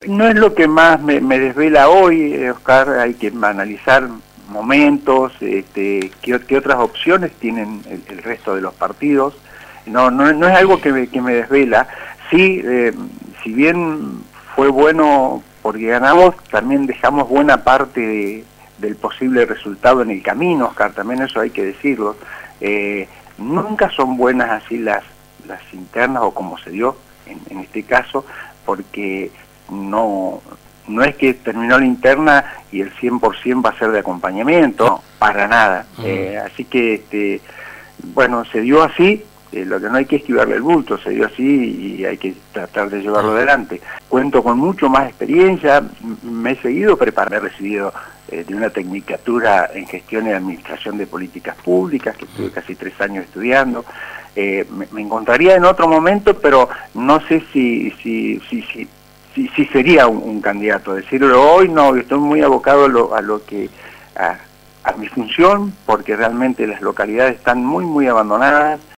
No es lo que más me desvela hoy, Oscar. Hay que analizar momentos, qué otras opciones tienen el resto de los partidos. No es algo que me desvela. Sí, si bien fue bueno porque ganamos, también dejamos buena parte del posible resultado en el camino, Oscar, también eso hay que decirlo. Nunca son buenas así las internas, o como se dio en este caso, porque no es que terminó la interna y el 100% va a ser de acompañamiento, no, para nada. Así que, bueno, se dio así. Lo que no hay que esquivarle el bulto, se dio así y hay que tratar de llevarlo adelante. Cuento con mucho más experiencia, me he seguido preparando, he recibido de una tecnicatura en gestión y administración de políticas públicas, que estuve casi 3 años estudiando. Me encontraría en otro momento, pero no sé si sería un candidato. Decirlo hoy, no, estoy muy abocado a mi función, porque realmente las localidades están muy abandonadas.